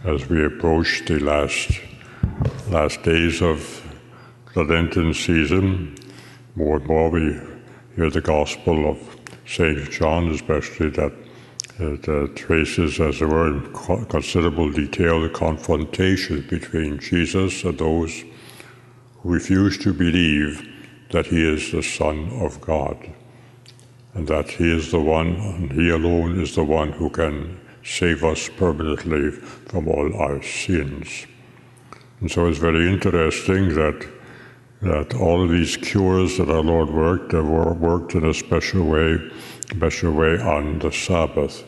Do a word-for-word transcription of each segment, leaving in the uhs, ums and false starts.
as we approach the last last days of the Lenten season. More and more we hear the Gospel of Saint John, especially that it uh, traces, as it were, in considerable detail the confrontation between Jesus and those who refuse to believe that he is the Son of God, and that he is the one, and he alone is the one who can save us permanently from all our sins. And so it's very interesting that that all of these cures that our Lord worked, they were worked in a special way, special way on the Sabbath.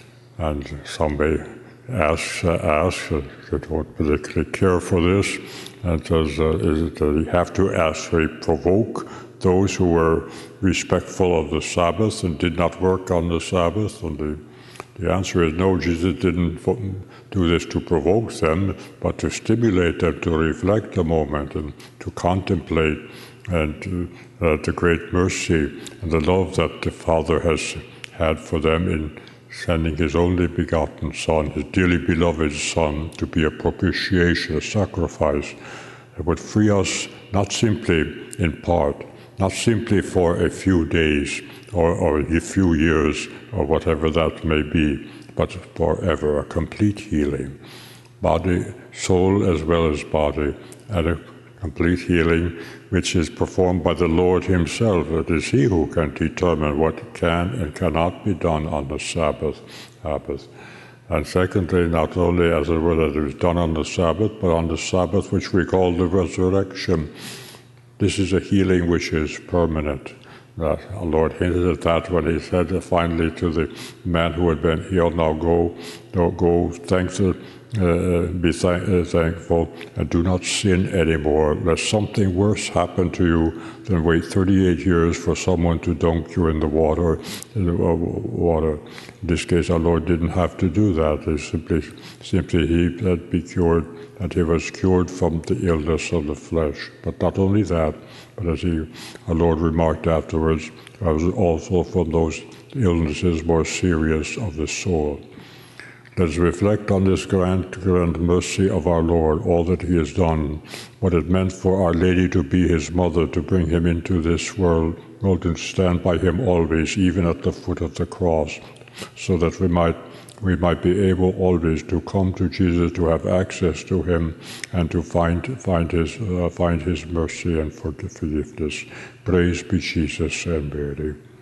And some may ask, uh, ask, uh, they don't particularly care for this, and says, uh, is it that you have to actually provoke those who were respectful of the Sabbath and did not work on the Sabbath? And the, the answer is no, Jesus didn't do this to provoke them, but to stimulate them to reflect a moment and to contemplate and uh, the great mercy and the love that the Father has had for them in sending his only begotten Son, his dearly beloved Son, to be a propitiation, a sacrifice that would free us not simply in part, not simply for a few days or, or a few years or whatever that may be, but forever, a complete healing, body, soul as well as body, and a complete healing which is performed by the Lord himself. It is he who can determine what can and cannot be done on the Sabbath. Sabbath. And secondly, not only as it were that it is done on the Sabbath, but on the Sabbath which we call the resurrection. This is a healing which is permanent. That our Lord hinted at that when he said finally to the man who had been healed, now go, go, go thank the, uh, be thank, uh, thankful, and do not sin anymore, lest something worse happen to you than wait thirty-eight years for someone to dunk you in the water. In the uh, water. In this case, our Lord didn't have to do that. He simply, simply he had be cured, and he was cured from the illness of the flesh. But not only that, but as he, our Lord remarked afterwards, I was also from those illnesses more serious of the soul. Let us reflect on this grand, grand mercy of our Lord, all that he has done, what it meant for Our Lady to be his mother, to bring him into this world, and to stand by him always, even at the foot of the cross, so that we might we might be able always to come to Jesus, to have access to him, and to find find his uh, find his mercy and forgiveness. Praise be Jesus and Mary.